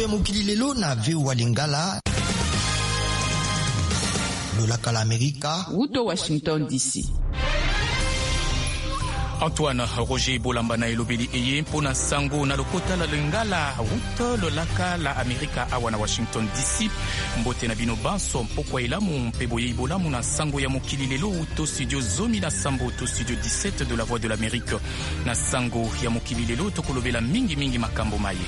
ya mokili lelo na VOA Lingala. Lolaka la Amerika. Uto Washington DC. Antoine Roger Bolamba na elobeli eye mpona sango na lokota la Lingala wuto lolaka la Amerika awa na Washington DC. Mbote na bino banso mpokwa elamu mpeboye ibolamu na sango ya mokili lelo wuto studio zomi na sambo to studio 17 de la Voix de l'Amérique. Na sango ya mokili lelo tokolobela mingi makambo maye.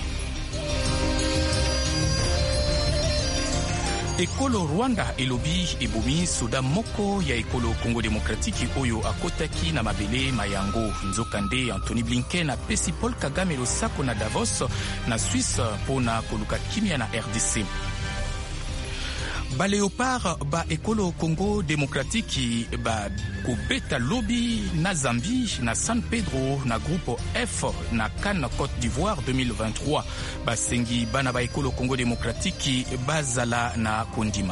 Ekolo Rwanda elobi ebomi soda moko ya ekolo Congo Demokratiki oyo akotaki na mabele mayango. Nzokande Anthony Blinken apesi Paul Kagame losako na Davos na Suisse pona koluka kimia na RDC. Ba Léopard ba ekolo Congo Demokratiki ba kubeta lobby na Zambie na San Pedro na groupe F na Cannes Côte d'Ivoire 2023. Ba sengi bana ba ekolo Congo Demokratiki bazala na kondima.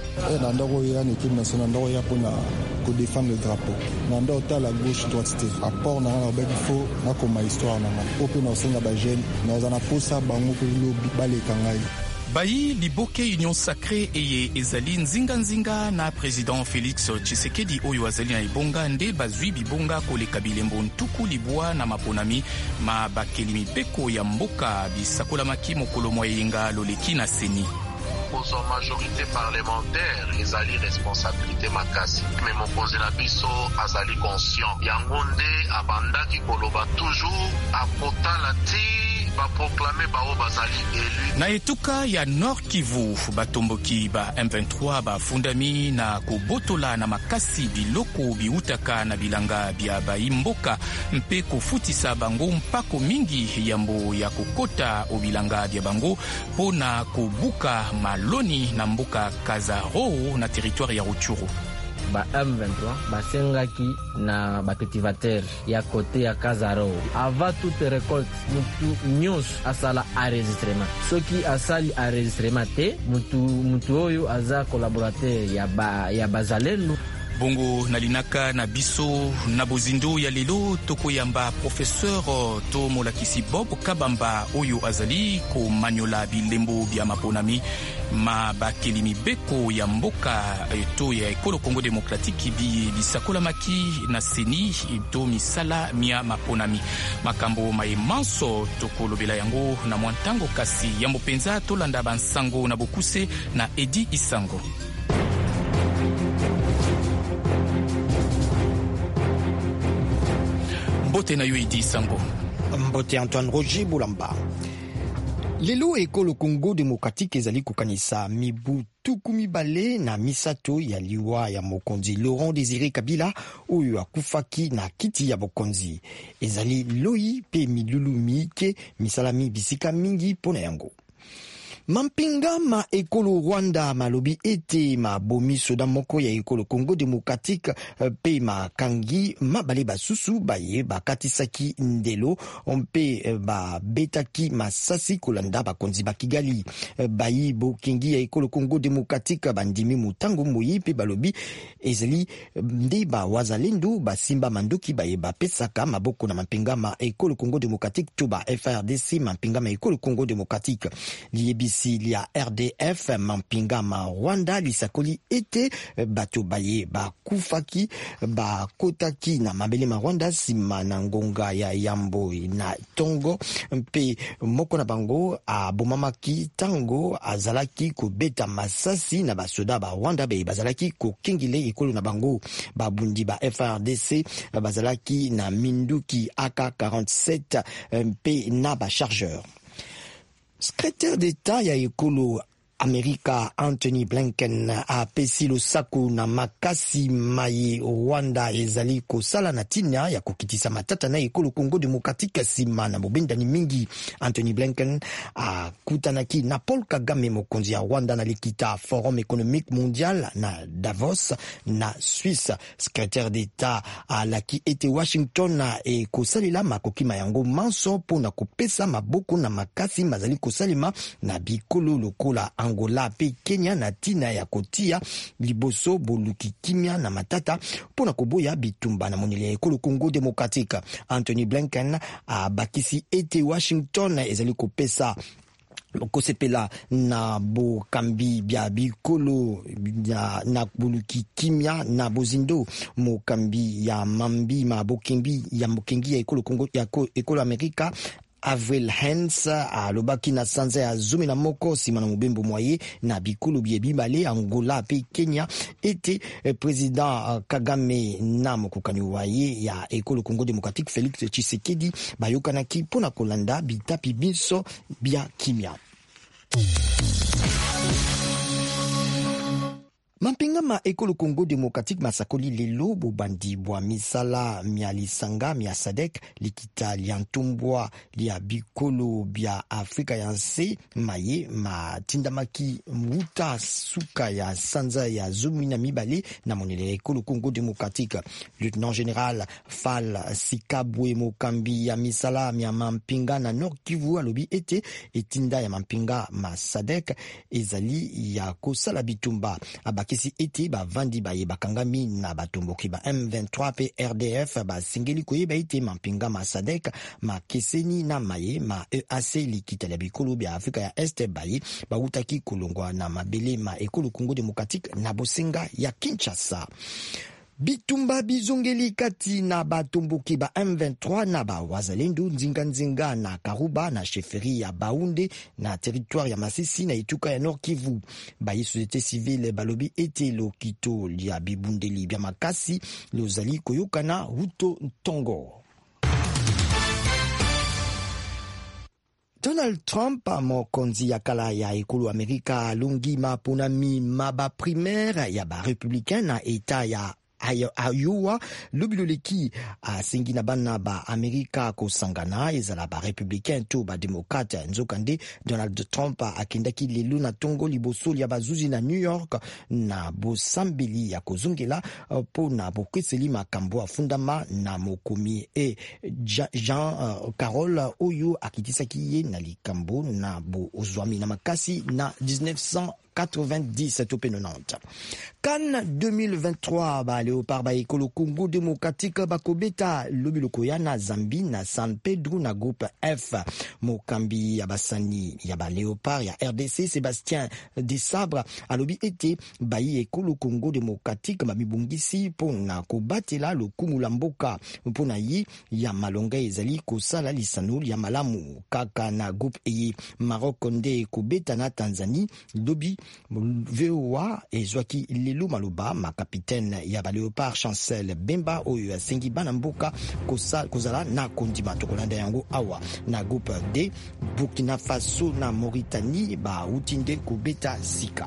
Na ndako ya équipe nationale ndako ya pona ko défendre le drapeau. Na ndako ta la gauche droite te. Apport na ba il faut na koma histoire na ma. Ope na senga ba jeune na zana posa bango ko lobby baleka ngai. Bayi liboke Union Sacrée eye ezali nzinga na président Félix Tshisekedi oyo azali na ibonga nde bazwi bibonga koleka bilembo ntuku libwa na maponami ma bakeli mipeko ya mboka bisakolamaki mokolo moyenga loleki na seni. Aux majorité parlementaire ezali responsabilité makasi mais mokonzi na biso azali conscient yango nde abandaki koloba toujours akotala ti baproklame bao bazali élu. Na etuka ya Nord Kivu batomboki ba M23 bafundami na kobotola na makasi biloko biutaka na bilanga bya baimboka mpe kofutisa bango mpako mingi yambo ya kokota obilanga bya bango pona kobuka maloni na mboka Kazaro na territoire ya Rutshuru. Ba M23 basengaki na bacultivateur ya kote ya Kazaro avant toute récolte mutu nyos asala enregistrement soki asali enregistrement te mutu oyo aza collaborateur ya bazalendo. Bongo nalinaka na biso na bozindo ya lelo tokoyamba professeur to molakisi Bob Kabamba oyo azali ko manyola bilembo bya maponami ma bakeli mibeko ya mboka to ya ekolo Congo Demokratiki bisakola maki na seni to misala mia maponami makambo maemanso tokolobela yango na mwantango kasi yambo penza tolanda bansango na bokuse na Edi Isango. Mbote na Edi Sango. Mbote Antoine Roger Bolamba. Lelo ekolo Congo Demokratiki ezali kokanisa mibu tuku mibale na misato ya liwa ya mokonzi Laurent Désiré Kabila oyo akufaki na kiti ya bokonzi. Ezali loi pe milulu mike misalami bisika mingi pona yango. Mampinga ma ekolo Rwanda malobi ete ma bomi soda moko ya ekolo Congo Demokratike pe ma kangi mabale basusu baye bakatisaki ndelo ompe ba betaki masasi kolanda bakonzi ba Kigali bayi bokingi ya ekolo Congo Demokratike bandimi mutango moyi pe balobi ezali nde ba wazalendo basimba mandoki baye bapesaka maboko na mampinga ma ekolo Congo Demokratike to ba FRDC mampinga ma ekolo Congo Demokratike liebisi ya RDF mampinga ma Rwanda lisakoli ete bato baye bakufaki bakotaki na mabele ma Rwanda sima na ngonga ya Yambo na Tongo mpe moko na bango abomamaki tango azalaki kobeta masasi na basoda ba Rwanda be bazalaki kokingile ekolo na bango babundi ba FRDC bazalaki na minduki AK-47 mpe na ba chargeur. Secrétaire d'État ya ekolo Amerika Anthony Blinken apesi losako na makasi maye Rwanda ezali kosala na tina ya kokitisa matata na ekolo Congo Demokratike sima na mobendani mingi. Anthony Blinken akutanaki na Paul Kagame mokonzi ya Rwanda na likita Forum économique mondial na Davos na Suisse. Secrétaire d'État alaki ete Washington na kosalela makoki mayango manso pona kopesa maboko na makasi mazali kosalema na bikolo lokola Angola pe Kenya na tina ya kotia liboso boluki kimia na matata pona koboya bitumba na moneli ya ekolo Congo Demokratike. Anthony Blinken bakisi ete Washington ezali kopesa kosepela na bokambi bya bikolo na buluki kimia na bozindo mokambi ya mambi ma bokembi ya mokengi ya ekolo Kongo ya ekolo Amerika. Avril Hens alobaki na sanza ya 11 nsima na mobembo mwaye na bikolo bie bibale Angola pe Kenya ete president Kagame na mokokani waye ya ekolo Congo Democratique Felix Tshisekedi bayokanaki mpona kolanda bitapi biso bia kimia. Mampinga ma ekolo Congo Democratique masakoli lelo bobandi bwa misala mia lisanga mia sadek likita liantumbwa lia bikolo bia Afrika ya nse maye matindamaki muta suka ya sanza ya zumi na mibale na monele ekolo Congo Democratique. Lieutenant Général Fal Sikabwe mokambi ya misala mia mampinga na Nord Kivu alobi ete etinda ya mampinga ma sadek ezali ya kosala bitumba abakisi ete bavandi baye bakangami na batomboki ba M23 pe RDF basengeli koyeba ete mampinga ma SADC makeseni na maye ma EAC likita ya bikolo bya Afrika ya Este baye bautaki kolongwa na mabele ma ekolo Congo Democratique na bosenga ya Kinshasa. Bitumba bizongeli kati na batomboki ba M23 na ba wazalendo nzinga na Karuba na sheferi ya Baunde na territoire ya Masisi na Ituka ya Nord Kivu. Bayi société civile balobi ete lokito lia bibundeli bya makasi lozali koyokana Ruto Ntongo. Donald Trump mokonzi ya kala ya ekolo Amerika alongi maponami maba primaire ya ba républicain na eta ya Iowa lobiloleki asengi na bana ba Amerika kosangana ezala ba républicain to ba démocrate nzokande. Donald Trump akendaki lelo na tongo liboso ya bazuzi na New York na bosambeli ya kozongela po na bokweseli makambo afundama na mokomi Jean Carroll oyo akitisaki ye na likambo na bozwami na makasi na 1990 tope 90. Cannes 2023 ba Léopard ba ekolo Congo Démocratique bakobeta lobiloko ya na Zambie na San Pedro na groupe F. Mokambi ya basani ya ba Léopard ya RDC Sébastien Desabre alobi ete bayi ekolo Congo Démocratique babibungisi pona kobatela lokumu mboka pona yi ya malonga ezali kosala lisano ya malamu kaka na groupe e Maroc nde kobeta na Tanzanie lobi VOA ezwaki lelo maloba ma capitaine ya ba Léopard Chancel Bemba oyo asengi bana mboka kozala na kondima tokolanda yango awa na groupe D. Burkina Faso na Mauritanie ba utinde kobeta sika.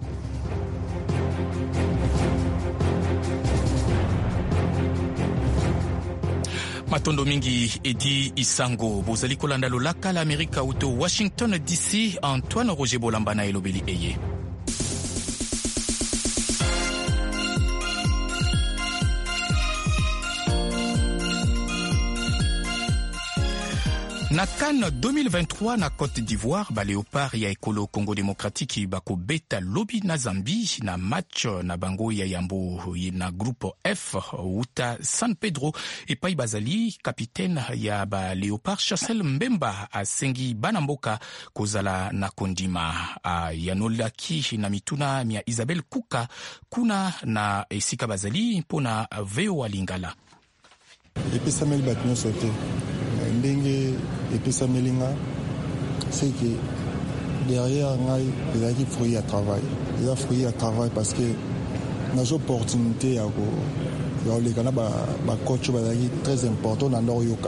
Matondo mingi Edi Isango bozali kolanda lolaka la Amerika uto Washington DC. Antoine Roger Bolamba na elobeli eye. Na Cannes 2023 na Côte d'Ivoire, ba Léopard ya ekolo Congo Démocratique bako beta lobi na Zambie na match na bango ya yambo na groupe F uta San Pedro epai bazali capitaine ya ba Léopard Chancel Mbemba asengi bana mboka kozala na kondima yanolaki na mituna mia Isabelle Kuka kuna na esika bazali mpona VOA Lingala. Episameli batnyo sote ndenge episameli nga c'est que derrière ngai ezalaki fruit à travail. Eza fruit à travail parce que na opportunité ya koleka na ba coach bazalaki très important na ndoro yoka.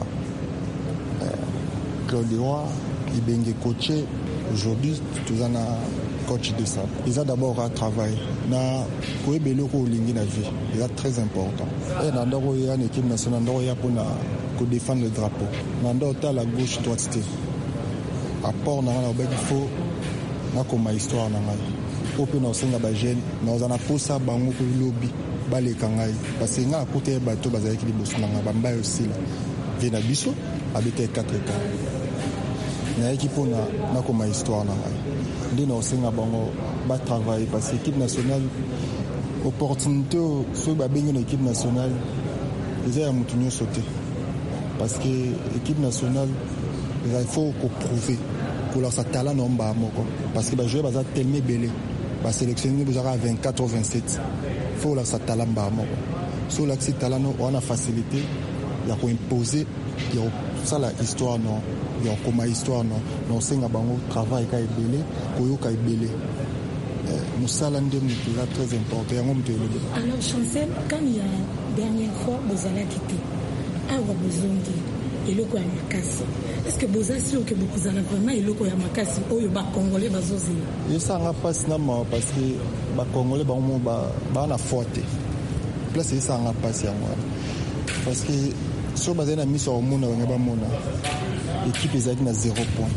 Claude Leroy ibenge coaché aujourd'hui toza na coach de ça. Eza d'abord à travail na koyebelo ko lingi na vie. Eza très important. Et na ndoro ya équipe nationale ndoro ya pona pour défendre le drapeau. Nando ta la gauche droite. Apport na la il faut na comme histoire na ngai. Open na senga ba jeune na ozana posa bango ko lobby ba le kangai parce que nga côté bato bazali ki liboso na nga bamba aussi là. Vena biso habite 4 cas. Na équipe na comme histoire na ngai. Ndi na senga bango ba travailler parce que équipe nationale opportunité so ba benga équipe nationale ils ont mutunyo sauter. Parce que l'équipe nationale, il faut prouver pour sa talent non ba moko parce que ba jouer baza tellement belé ba sélectionner vous à 24 ou 27 faut la sa talent ba moko so la talent on a facilité il y a ko imposer il y a ça la histoire non il y a comme histoire non senga bango travail ka belé koyo ka belé musala ndem là très important yango mtelo. Alors Chancel, quand il y a dernière fois vous allez quitter awa bozongi eloko ya makasi, est-ce que boza sûr que beaucoup za vraiment eloko ya makasi oyo ba congolais bazozi ça nga passe na ma parce que ba congolais ba mo ba na forte place ça nga passe yango parce que so bazana miso au monde ba mona équipe ezaki na 0 point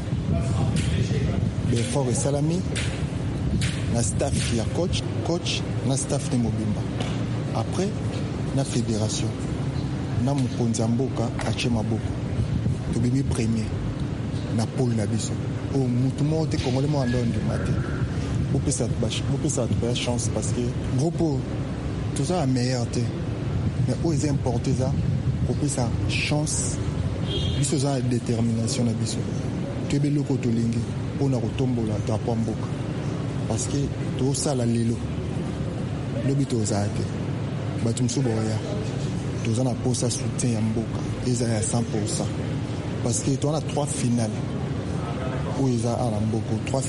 ben fort et salami na staff ya coach na staff de mobimba après na fédération na mokonzi mboka ache maboko to bimi premier na pôle na biso o mutu mo te congolais mo ando ndi mate bo pesa ba chance parce que groupe tout ça a meilleur te mais o est importé ça pour pesa chance biso za détermination na biso to be loko to lingi ona ko tombola drapeau mboka parce que tout ça la lelo lobito za te batumso boya tous on a posé soutien à Mboka ils à 100% parce que on a 3 finales où ils a à Mboka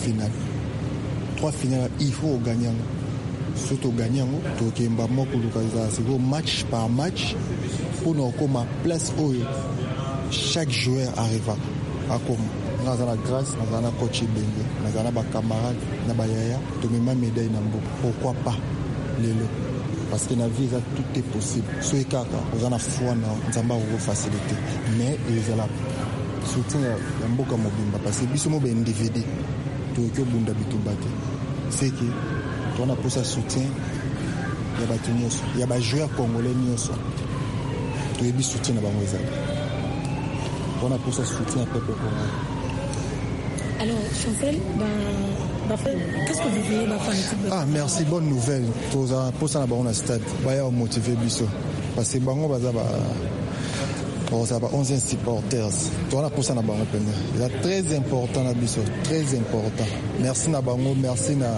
3 finales il faut gagner surtout gagner to kemba moko lukaza c'est match par match pour nous comme place où chaque joueur arrive à comme dans la grâce dans la coach Benge dans la ba camarade na ba yaya to même médaille na Mboka pourquoi pas lelo parce que dans la vie, tout est possible. Ce qui est kaka, on a foi dans la facilité. Mais ils ont la soutien à Mboka Mobimba parce que biso mo ben individu to ko bunda bitumbate. C'est que on a pour ça soutien ya batunyoso, ya ba joueur congolais nyoso. To yebi soutien na bango ezali. On a pour ça soutien peuple congolais. Alors Chancel, qu'est-ce que vous voulez faire? Ah merci, bonne nouvelle. Pour ça on a stade. Baya motiver biso parce que bango baza ba 11 supporters. On a pour ça na bango pena. C'est très important na biso, très important. Merci na bango, merci na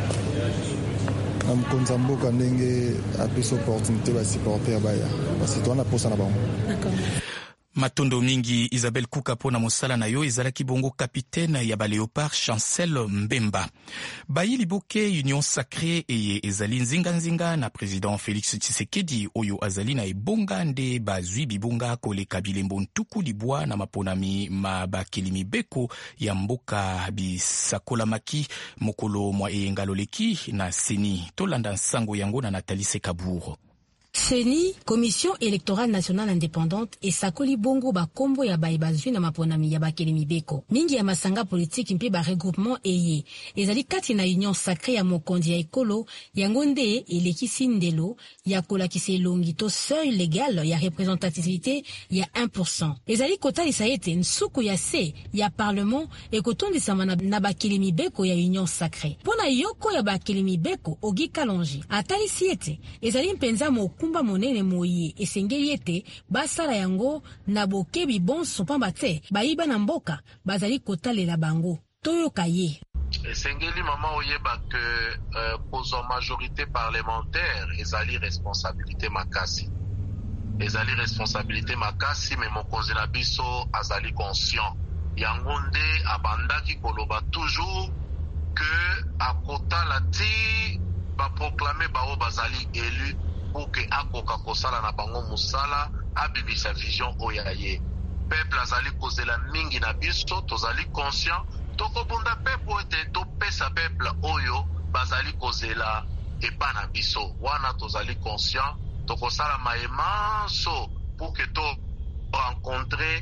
mkonzamboka ndenge a biso opportunité ba supporter baya. Parce que on a pour ça na bango. D'accord. Matondo mingi Isabelle Kuka pona mosala na yo ezalaki bongo capitaine ya ba Léopard Chancel Mbemba. Bayi liboke Union Sacrée eye ezali nzinga na président Félix Tshisekedi oyo azali na ebonga nde bazwi bibunga koleka bilembo ntuku libwa na maponami mabakeli beko ya mboka bisakolamaki mokolo mwa eyengaloleki na seni tolanda nsango yango na Nathalie Sekaburo. CENI, Commission électorale nationale indépendante, et Sakoli Bongo ba kombo ya ba ebazwi na maponami ya bakelemi beko. Mingi ya masanga politique mpe ba regroupement eye. Ezali kati na Union Sacrée ya mokondi ya ekolo, yango nde elekisi ndelo ya kolakisa elongi to seuil légal ya représentativité ya 1%. Ezali kotalisa ete nsuku ya se ya parlement ekotondisama na bakelemi beko ya Union Sacrée. Pona yoko ya bakelemi beko Ogi Kalonji, atalisi ete ezali mpenza kumba monene moye esengeli ete basala yango na bokebi bonso pamba te bayiba na mboka bazali kotalela bango toyoka ye. Esengeli mama oyeba que kozwa majorité parlementaire ezali responsabilité makasi. Ezali responsabilité makasi mais mokonzi na biso azali conscient. Yango nde abandaki koloba toujours que akotala ti ba proclamer bao bazali élu pour que akoka kosala na bango musala abibisa vision oyaye. Peuple azali kozela mingi na biso tozali conscient tokobunda peuple ete topesa peuple oyo bazali kozela epa na biso wana tozali conscient tokosala maemanso pour que to rencontrer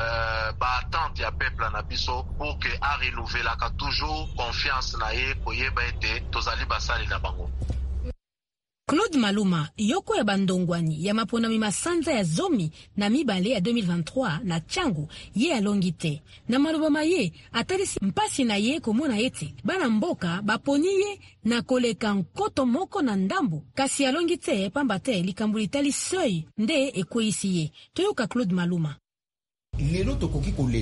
attente ya peuple na biso pour que a renouvelaka toujours confiance na ye koyeba ete tozali basali na bango. Claude Maluma, yoko ya bandongwani ya maponami masanza ya zomi na mibale ya 2023 na changu ye alongite. Na malubama ye atalisi mpasi na ye komona ete bana mboka baponi ye na koleka nkoto moko na ndambu kasi alongite pambate likambulitali seuil nde ekweisi ye. Toyoka Claude Maluma. Lelo tokoki kolela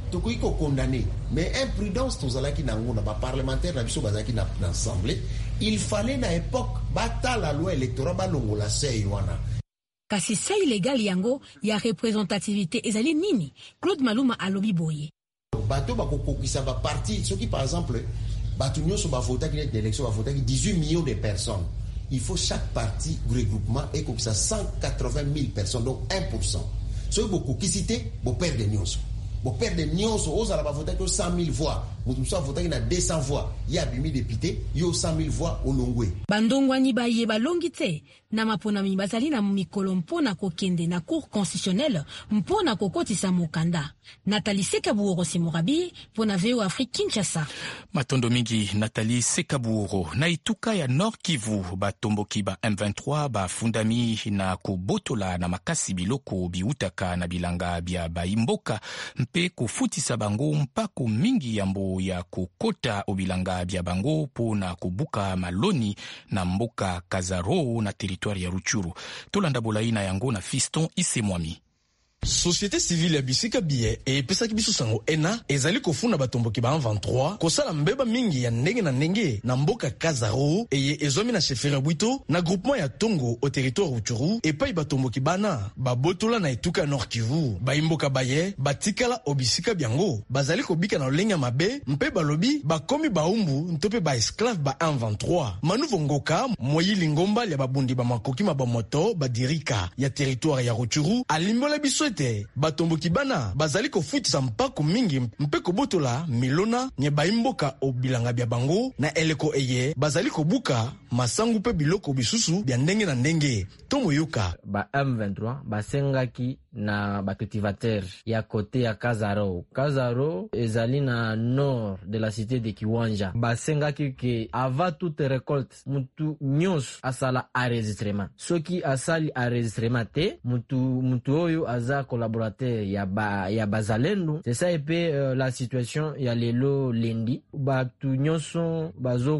tokoiko condamné mais imprudence tozalaki nango na ba parlementaire na biso bazalaki na assemblée. Il fallait na époque bata la loi électorale balongola sei wana. Kasi sei legal yango ya représentativité ezali nini? Claude Maluma alobi boye. Bato bakokokisa ba parti soki par exemple bato nyonso bavotaki na élection bavotaki 18 millions de personnes. Il faut chaque parti regroupement et comme ça 180 000 personnes donc 1%. So beaucoup qui cité bo perdre nyonso. Bo perdre nyonso ozala bavotaki 100 000 voix. Mutu so votaki na 200 voix. Ya bimi député yo 100 000 voix olongwe. Bandongwani baye balongi te na maponami bazali na mikolo mpona kokende na cour constitutionnelle mpona kokotisa mokanda. Nathalie Sekaburo Simorabi pona VO Afrique Kinshasa. Matondo mingi Nathalie Sekaburo na ituka ya Nord Kivu batomboki ba M23 ba fundami na kobotola na makasi biloko biutaka na bilanga bia baimboka mpe kufutisa bango mpako mingi yambo ya kokota obilanga bia bango pona kubuka maloni na mboka Kazaro na territoire ya Ruchuru. Tolanda bolaina yango na Fiston Isemwami. Société civile ya bisika biye epesaki biso sango ena ezali kofuna batomboki ba 23 kosala mbeba mingi ya ndenge na ndenge na mboka Kazaro eye ezomi na chefferie Bwito na groupement ya Tongo au territoire Ruchuru epai batomboki bana babotola na etuka Nord Kivu baimboka baye batikala obisika biango bazali kobika na lolenge mabe mpe balobi bakomi baumbu ntope ba esclave ba 23 Manuvo Ngoka moyili ngomba ya babundi ba makoki mabamoto badirika ya territoire ya Ruchuru alimbola biso ete batomboki bana bazali kofutisa mpako mingi mpe kobotola milona nye baimboka obilanga bia bango na eleko eye bazali kobuka masangu pe biloko bisusu bia ndenge na ndenge tomoyoka ba M23 basengaki na bacultivateur ya kote ya Kazaro. Kazaro ezali na nord de la cité de Kiwanja. Basengaki ke avant toute récolte mutu nyos asala enregistrement. Soki asali enregistrement te mutu oyo aza collaborateur ya bazalendo. C'est ça epe la situation ya lelo lendi. Batu nyoso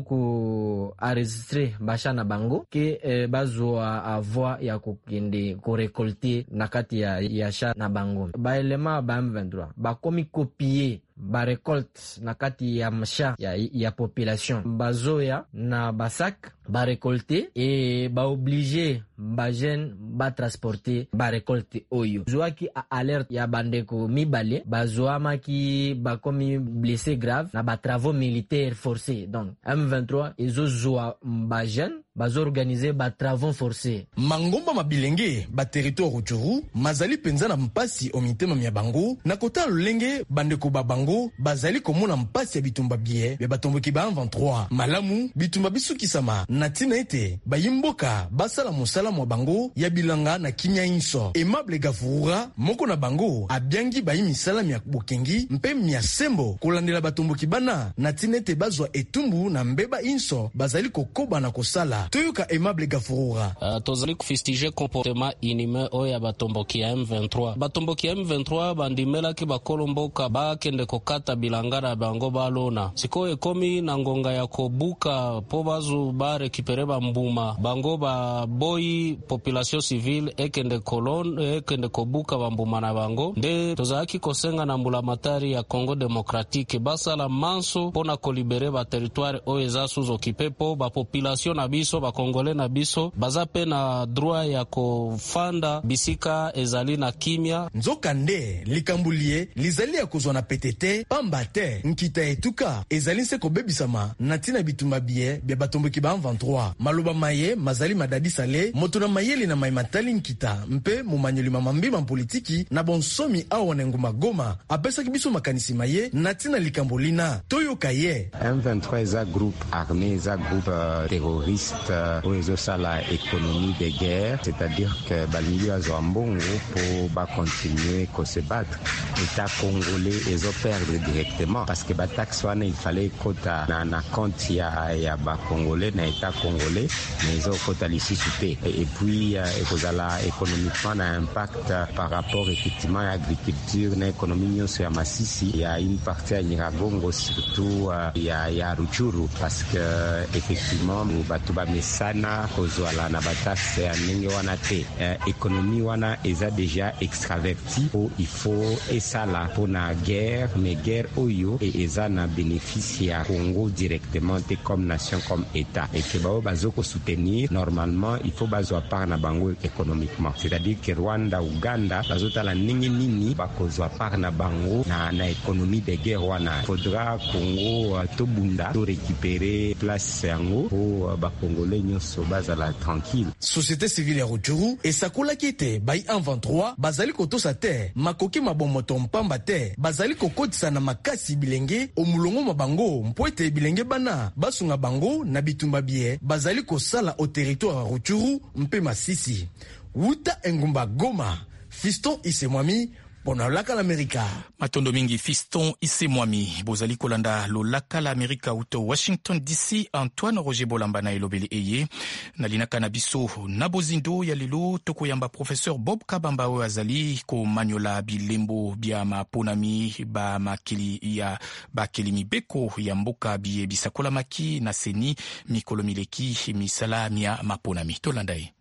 bazoko enregistrer bashana bango ke bazo avoir ya kokende ko récolter nakati ya sha na bango. Ba elema ba M23 ba komi copier ba récolte na kati ya msha ya population bazoya na basak ba récolter et ba obligé ba jeune ba transporter ba récolte oyo zoaki a alerte ya bandeko mibale bazoama ki ba komi blessé grave na ba travaux militaires forcés. Donc M23 ezozoa ba jeune bazo organiser ba travaux forcés mangomba mabilenge ba territoire Ruchuru mazali penza na mpasi omitema mya bango na kota lolenge bandeko ba bango bazali komona mpasi ya bitumba bie be batomboki ba 23 malamu bitumba bisukisama na tina ete bayimboka basala musala mwa bango ya bilanga na kinya inso Aimable Gafurura moko na bango abyangi bayi misala mya bokengi mpe mya sembo kolandela batomboki bana na tina ete bazwa etumbu na mbeba inso bazali kokoba na kosala toyoka Aimable Gafurura. Tozali kufistige comportement inhumain oya batomboki ya M23. Batomboki ya M23 bandimela ki bakolomboka bakende kokata bilangara bango balona. Siko ekomi na ngonga ya kobuka po bazu ba rekipere ba mbuma. Bango ba boyi population civile ekende kobuka ba mbuma na bango. Nde tozaki kosenga na mbula matari ya Congo Democratique basala manso pona kolibere ba territoire oeza suzo kipepo ba population na biso ba Kongole na biso baza pe na droit ya kofanda bisika ezali na kimia. Nzoka nde likambulie lizali ya kozwa na petete pamba te nkita etuka ezali se kobebisama na tina bitumba bie bia batomboki ba 23 maloba maye mazali madadi sale moto na mayeli na maimatali nkita mpe mumanyoli mamambi politiki na bonsomi awa na nguma Goma apesa kibiso makanisi maye na tina likambulina toyoka ye M23 eza groupe armé eza groupe terroriste oyo sala économie de guerre, c'est-à-dire que balili azambongo pour ba continuer ko se battre. État congolais ils ont perdre directement parce que ba taxe wana il fallait kota na compte ya ba congolais na état congolais mais ils ont kota lisi soupé et puis ekozala économiquement na impact par rapport effectivement à l'agriculture na économie nyonso ya Masisi il y a une partie à Nyiragongo surtout ya Ruchuru parce que effectivement batu ba bamesana kozwala na bataxe ya ndenge wana te. Économie wana eza déjà extraverti po il faut esala mpona guerre, mais guerre oyo eza na bénéfice ya Congo directement te comme nation, comme État. Et que bao bazoko soutenir, normalement il faut bazwa part na bango économiquement. C'est-à-dire que Rwanda, Uganda bazotala ndenge nini bakozwa part na bango na économie de guerre wana. Faudra Congo to bunda to récupérer place yango po ba Congolais nyonso bazala tranquille. Société civile ya Rutshuru esakolaki ete bai 23 bazali kotosa te makoki mabomoto mpamba te bazali kokotisa na makasi bilenge omulongo mabango mpo ete bilenge bana basunga bango na bitumba bie bazali kosala au territoire ya Rutshuru mpe Masisi. Wuta engumba Goma, Fiston Isemwami pona laka la Amerika. Matondo mingi Fiston Isemwami bozali kolanda lo laka la Amerika uto Washington DC. Antoine Roger Bolamba na elobeli eye na linaka na biso na bozindo ya lelo tokoyamba professeur Bob Kabamba o azali ko manyola bilembo bia maponami ba makili ya bakelimi beko ya mboka bie bisakola maki na seni mikolo mileki misala mia maponami tolanda ye.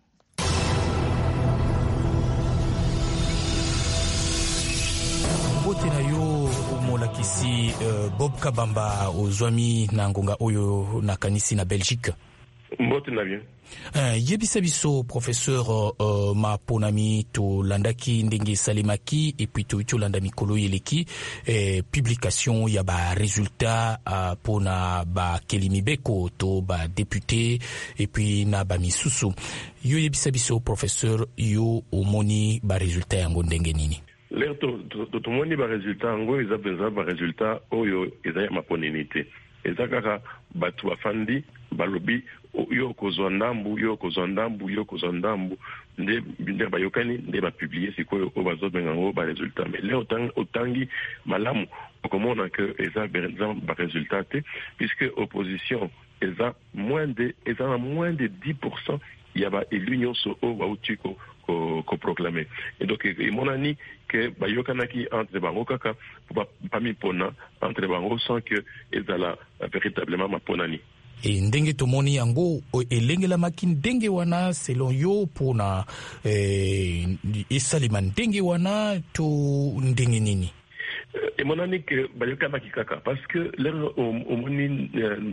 Bote na yo molakisi Bob Kabamba ozwami na ngonga oyo na kanisi na Belgique. Mbote na bien. Yebisa biso professeur maponami to landaki ndenge salemaki et puis to landa mikolo yeleki publication ya ba résultat pona ba kelimi beko to ba député et puis na ba misusu. Yo yebisa biso professeur yo omoni ba résultat yango ndenge nini? L'air to moni ba résultat ngo eza benza ba résultat oyo eza ya maponenité. Eza kaka batu bafandi balobi yo kozwa ndambu nde bayokani nde bapublier sikoyo oyo bazobenga ngo ba résultat. Mais leo otangi malamu okomona que eza ba résultat te puisque opposition eza moins de 10% ya ba élu nyonso oyo bauti ko proclamer. Et donc monani que bayokanaki entre bango kaka pa mipona entre bango sans que ezala véritablement maponani. Et ndenge tomoni yango elengelamaki ndenge wana selon yo pona esalema ndenge wana to ndenge nini? Et monani que bayokanaki kaka parce que leur omoni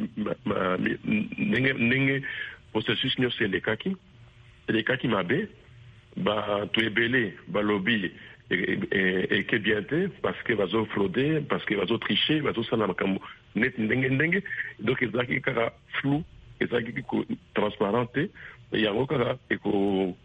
ndenge processus nyonso elekaki mabe ba to ebele balobi et que bien te parce que bazo frauder, parce que bazo tricher, bazo sala makambo net ndenge donc ezaki kaka flou, ezaki transparente yango kaka eko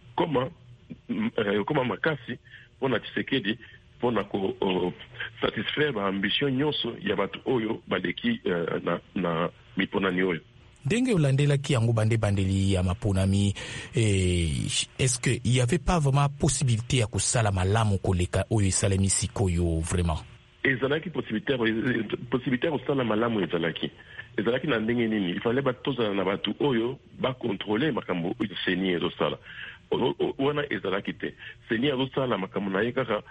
comment makasi pona Tshisekedi pona ko satisfaire ba ambition nyonso ya batu oyo baleki na miponani oyo. Ndenge olandelaki yango bandeli ya maponami, est-ce que il y avait pas vraiment possibilité ya kusala malamu koleka oyo esalemi sikoyo vraiment? Ezalaki possibilité ya kusala malamu ezalaki na ndenge nini? Il fallait batozala na batu oyo ba contrôler makambo oyo seni ezosala. Wana ezalaki te. Seni azosala makambo na ye kaka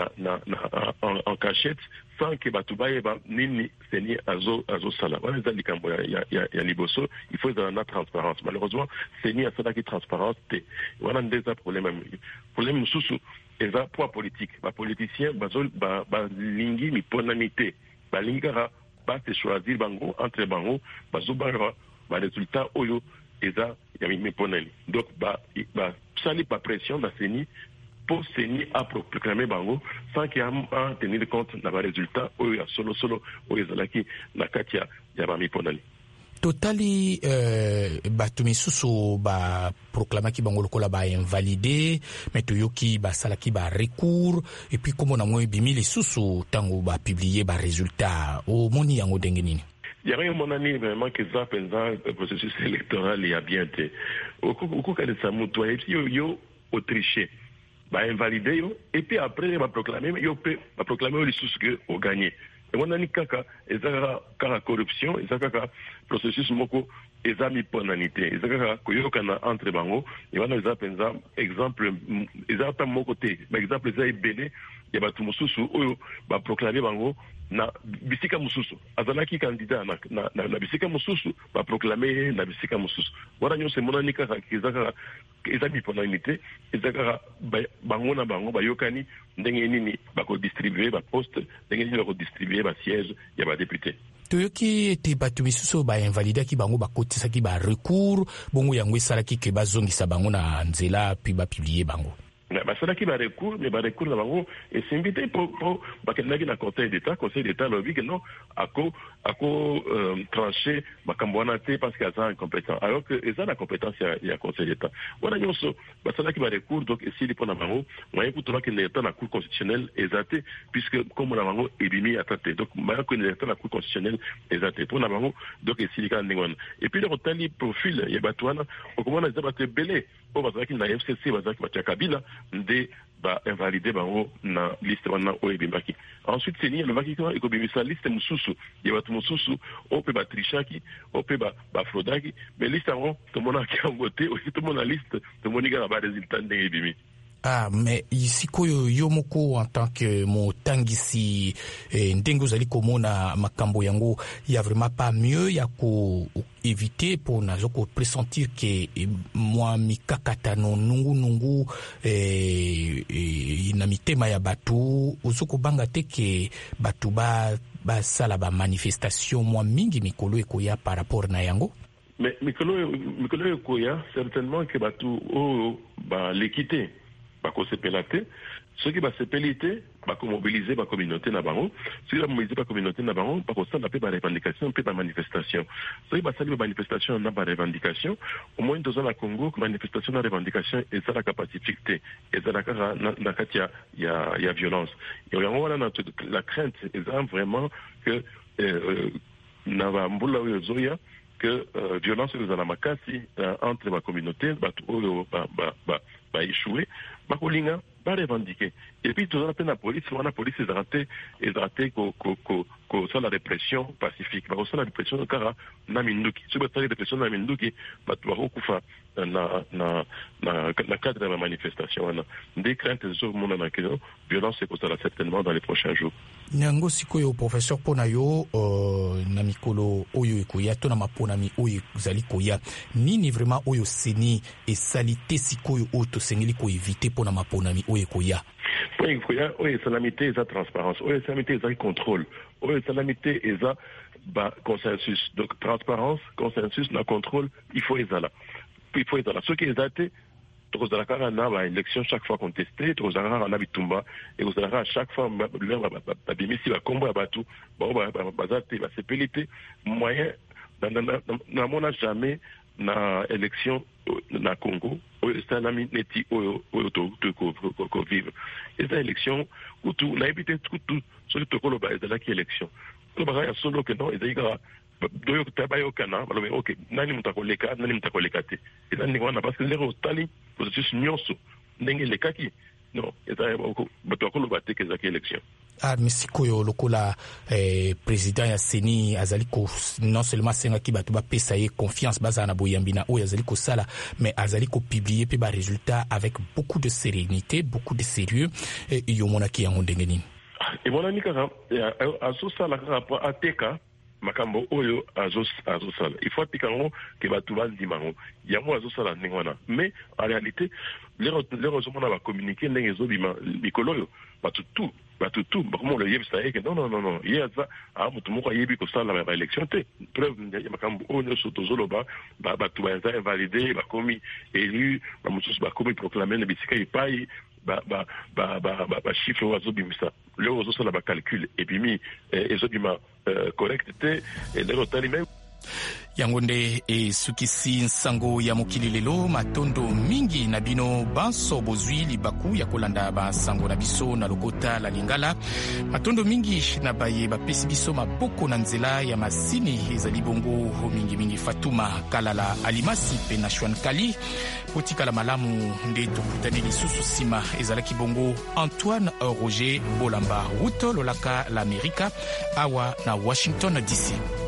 en cachette sans que batu bayeba nini seni azosala. Wana eza likambo ya liboso, il faut ezala na transparence. Malheureusement seni asalaki transparence te. Wana ndeza problème mosusu eza poids politique. Ba politicien balingi miponami te. Balingi kaka se choisir bango entre bango bazobanga ba résultat oyo eza ya miponani. Donc sali pas pression da seni pour seni à proclamer bango sans qu'il y a tenir compte na ba résultat oyo ya solo oyo ezalaki na kati ya ba miponani. Totali batu misusu ba proclamaki bango lokola ba invalidé mais toyoki ba salaki ba recours et puis comme on a moins bimi les susu tango ba publier ba résultat au moni yango ndenge nini? Il y a rien mon ami vraiment que ça pendant le processus électoral il y a bien été au cas de ça mutua et puis yo autriché ba invalidé yo et puis après ba proclamer les sous que au gagné. Et mon ami kaka ezaka kaka corruption ezaka processus moko ezami ponanité ezaka koyokana entre bango et wana eza penza exemple ezaka moko te mais exemple eza ebele ya batu mosusu oyo ba proclamer bango na bisika mosusu azalaki candidat na bisika mosusu ba proclamer na bisika mosusu wana nyonso monani kaka eza bipolarité eza bango na bango bayokani ndenge nini bakodistribuer baposte ndenge nini bakodistribuer basiège ya badepute. Toyoki ete bato misusu bainvalidaki bango bakotisaki barecours bongo yango esalaki ke bazongisa bango na nzela puis bapiblie bango. basalaki barecours mais barecours na bango esimbi te po bakendaki na conseil d'état lobi ke non ako tranché makambo wana te parce que aza incompétent alors que eza na compétence ya conseil d'état wana nyonso basalaki barecours donc esili mpo na bango moyen kutu bakende ata na cour constitutionnelle eza te puisque kombo na bango ebimi ata te donc moyen kende ata na cour constitutionnelle eza te mpo na bango donc esili kaka ndenge wana et puis loko tali profil ya bato wana okomona eza bato ebele oyo bazalaki na FCC bazalaki bato ya Kabila nde invalidé bango na liste wana oyo ebimbaki. Ensuite seni alobaki kaka ekobimisa liste mosusu ya bato mosusu oyo mpe batrichaki oyo mpe bafrodaki mais liste yango tomonaki yango te osi tomona liste tomoni kaka baresultat ndenge ebimi. Ah, mais sikoyo yo moko en tant que motangisi ndenge ozali komona makambo yango ya vraiment pas mieux ya ko éviter pour nazo ko pressentir que moi mikakata no nungu na mitema ya batu uzoko banga te ke batu ba sala ba manifestation moi mingi mikolo ekoya par rapport na yango. Mais mikolo ekoya certainement que batu ba l'équité bakosepelate soki basepelite bakomobilize bakommunauté na bango soki bamobilize bakommunauté na bango bakosala mpe barevendication mpe bamanifestation soki basali bamanifestation na barevendication au moins toza na Congo manifestation na revendication ezalaka pacifique te ezalaka na kati ya violence yango wana la crainte eza vraiment que na bambula oyo ezoya que violence ezala makasi entre bakommunauté bato oyo baéchoué bakolinga barevendiquer et puis tozala mpe na police wana police ezala te kosala répression pacifique bakosala répression kaka na minduki soki basali répression na minduki bato bakokufa na cadre ya bamanifestation wana nde crainte ezomonana ke violence ekozala certainement dans les prochains jours. Nyango sikoyo professeur pona yo na mikolo oyo ekoya to na maponami oyo ezali koya nini vraiment oyo seni esalite sikoyo oyo tosengeli ko éviter pona maponami oyo ekoya. Po ekoya oyo esalamite eza transparence oyo esalamite eza contrôle oyo esalamite eza consensus donc transparence consensus na contrôle il faut ezala soki eza te tokozala kaka na baélection chaque fois contesté tokozala kaka na bitumba ekozala kaka chaque fois babimisi bakombo ya bato baza te basepeli te moyen namona jamais na élection na Congo oyo esalami neti oyo kovivre eza élection kutu nayebi te kutu soki tokoloba ezalaki élection tolobaka ya solo ke non ezali kaka doyo bayokana balobi ok nani moto akoleka te eza ndenge wana parce que lero otali processus nyonso ndenge elekaki non eza bato bakoloba te ke ezalaki élection. Misikoyo lokola président ya Seni azali ko non seulement sengaki bato bapesa ye confiance bazana boyambi na oyo azali ko sala mais azali ko publier pe ba résultat avec beaucoup de sérénité beaucoup de sérieux yo monaki yango ndenge nini et monani kaka azosala kaka ateka makambo oyo azosala il faut atika ngo ke bato bandima ngo yango azosala ndenge wana mais en réalité lero ozomona bacommuniquer ndenge ezobima mikolo oyo bato tout bakomo le yebisa ye ke non ye aza moto moko ayebi kosala baélection te preuve ya makambo oyo nyonso tozoloba bato baza invalidé bakomi élu bamosusu bakomi proclamé na bisika epai chiffre oyo azobimisa lero ozosala bacalcul ebimi ezobima correct te lero otali me yango nde esukisi nsango ya mokili lelo matondo mingi na bino banso bozwi libaku ya kolanda basango na biso na lokota la lingala matondo mingi na baye bapesi biso maboko na nzela ya masini ezali bongo mingi Fatuma Kalala Alimasi pe na Shwan Kali potikala malamu nde tokutani lisusu sima ezalaki bongo Antoine Roger Bolamba Ruto lolaka l'Amerika awa na Washington DC.